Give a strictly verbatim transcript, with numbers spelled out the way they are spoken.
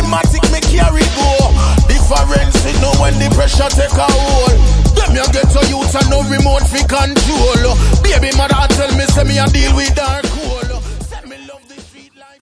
matic me carry go. Difference it know when the pressure take a hold. Them you get to youth and no remote fi control. Baby mother tell me say me a deal with dark.